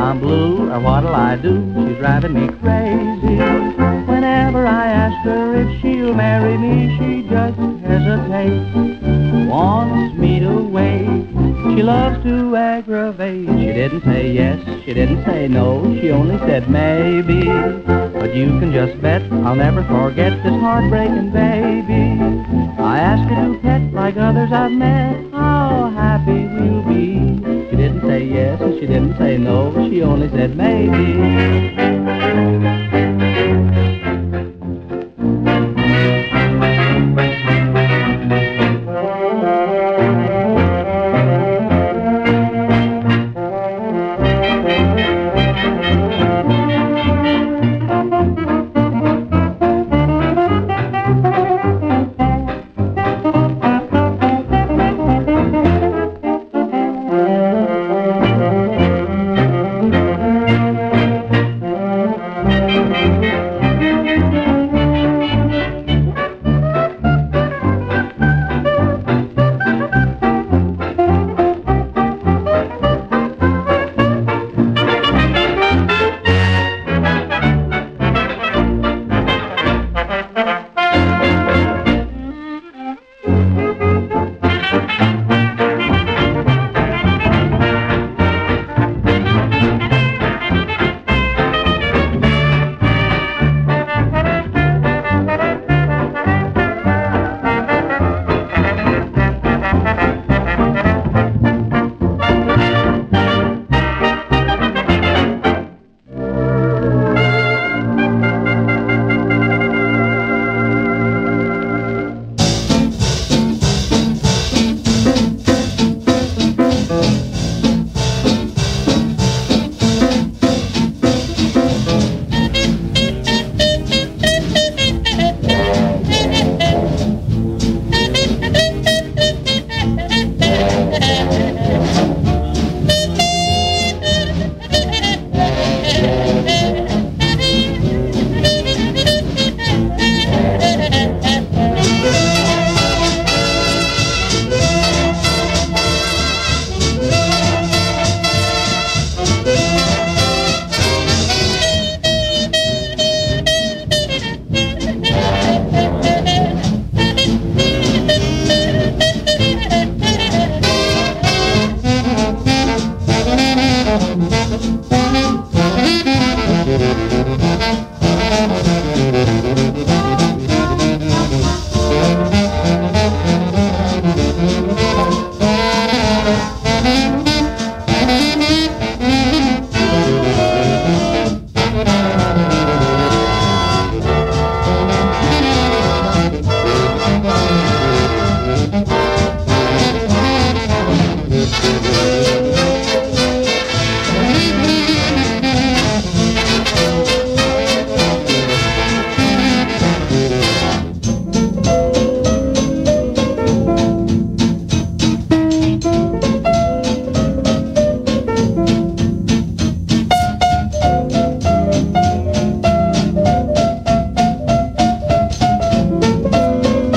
I'm blue, or what'll I do? She's driving me crazy. Whenever I ask her if she'll marry me, she just hesitates, wants me to wait. She loves to aggravate. She didn't say yes, she didn't say no, she only said maybe. But you can just bet I'll never forget this heartbreaking baby. I asked her to pet like others I've met, how happy we'll be. She didn't say yes and she didn't say no, she only said maybe.